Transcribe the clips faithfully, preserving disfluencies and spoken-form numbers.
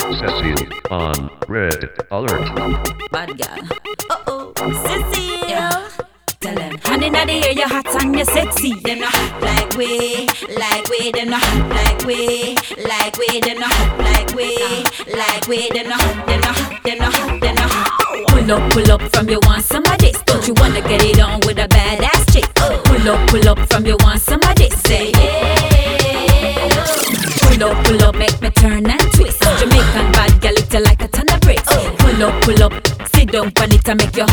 Cecile on red alert. Bad girl. Uh-oh, Cecile. Yeah. Tell them, honey, now they hear you hot and you sexy. Them not hot like we, like we. Them not hot like we, like we. Them not hot like we, like we. Them not hot, them not hot, them not hot, them not hot. Pull up, pull up from you want some of this. Don't you wanna get it on with a badass chick? Pull up, pull up from you want some of this. Say yeah. Pull up, pull up, make me turn and twist. Jamaican bad girl, it like a ton of bricks. Pull up, pull up, sit down on it and make your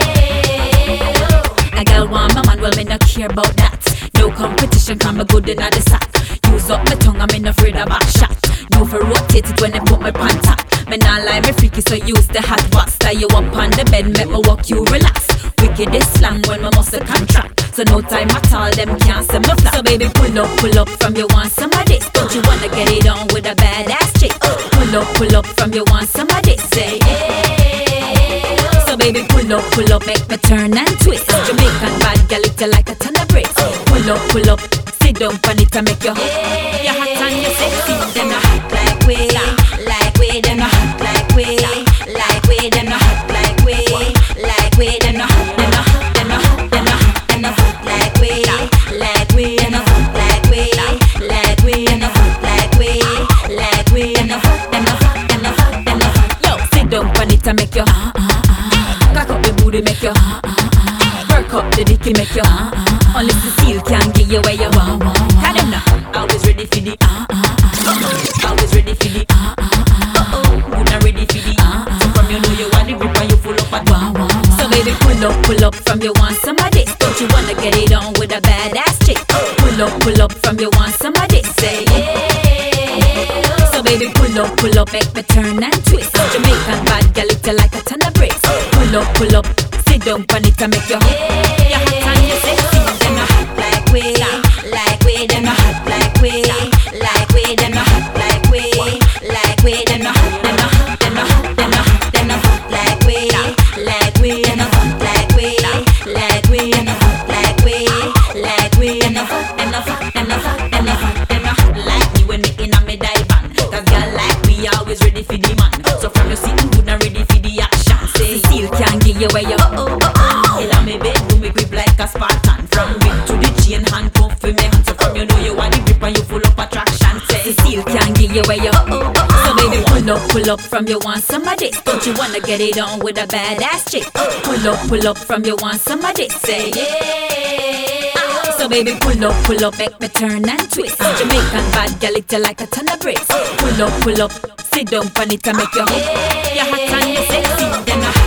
a girl want my man, well me no care about that. No competition, come me good inna the sack. Use up my tongue, I'm in afraid of back shot. You for rotate it when they put my pant top. Me nah lie, me freaky, so use the hot box. Tie you up on the bed, make me walk you relax. Wicked is slang when my muscle contract. So no time at all, them can't see me flat. So baby, pull up, pull up from you want some of this. Don't you wanna get it on with a badass chick? Pull up, pull up from you want some of this. Say yeah. So baby, pull up, pull up, make me turn and twist. Jamaican bad girl, it like a ton of bricks. Pull up, pull up, sit down on it and make your you're hot and you're sexy. Them not hot like we, like we. Them not hot like we, like we. Them not hot like we, like we. Them not hot, them not hot, them not hot, them not hot, them not hot like we, like we. Them not hot like we, like we. Them not hot like we, like we. Them not hot, them not hot, them not hot, them not hot. Yo, sit down on it and make your cock up the booty, make your work up the dicky, make your only Cecile can get you where you want. Tell them now, always ready for the uh-oh, always ready for the uh-oh, you not ready for the so from you know you want the grip and you full up at so baby, pull up, pull up from you want some of this. Don't you wanna get it on with a badass chick? Pull up, pull up from you want some of this. Say yeah. So baby, pull up, pull up, make me turn and twist. Jamaican bad girl, it like a ton of bricks. Pull up, pull up, sit down on it and make your you're hot and you're sexy. Them not hot like we, like we. Them not hot like we, like we. Them not hot like we, like we. Them not hot, them not hot, them not hot, them not hot, them not hot like we, like we. Them not hot like we, like we. Them not hot like we, like we. Them not hot, them not hot, them not hot, them not hot, them not hot like you when me inna me dive on. 'Cause girl like we always ready for the man. So from your sitting good and ready for the action. Say Cecile can get you where you oh oh oh. Inna me bed do me grip like a Spartan. From whip to the chain, handcuff for me hand. So from you know you want the grip and you full up attraction. Say Cecile can get you where you oh oh oh. So baby, pull up, pull up from you want some of this. Don't you wanna get it on with a badass chick? Pull up, pull up from you want some of this. Say yeah. So baby, pull up, pull up, make me turn and twist. Jamaican bad girl, it like a ton of bricks. Pull up, pull up, sit down on it and make your you're hot and you're sexy. Then I